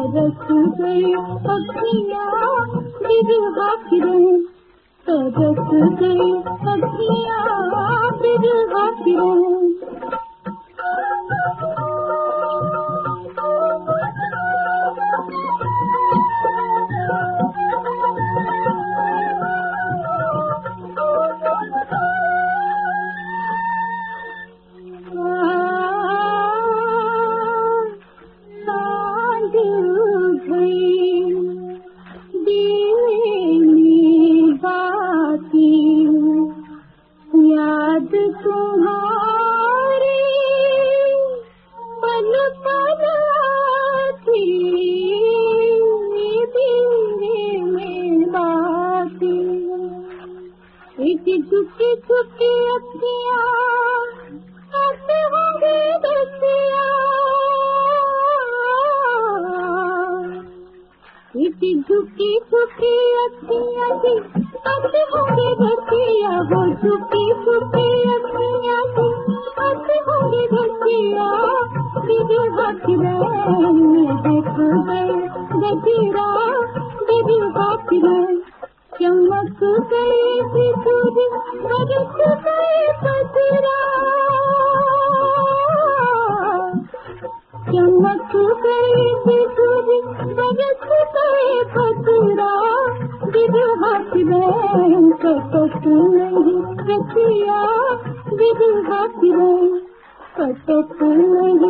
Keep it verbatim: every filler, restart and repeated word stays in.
तरस गई अखियाँ बिरहा किरण, तरस गई अखियाँ बिरहा किरण। याद तुम्हारी पल पल आती, दिल में बाती, एक झुकी झुकी अखियाँ आते होंगे दसिया, एक झुकी झुकी अखियाँ दी आते होंगे दसिया, वो झुकी झुकी अखियाँ दी आते होंगे दसिया, बिरहा किरण देख गए गजरा, बिरहा किरण चमक गई बिजुली बरस गए बजरा, चमक गई बिजुली बरस गए बजरा, बिरहा किरण कटक नहीं रखिया, बिरहा किरण कटक नहीं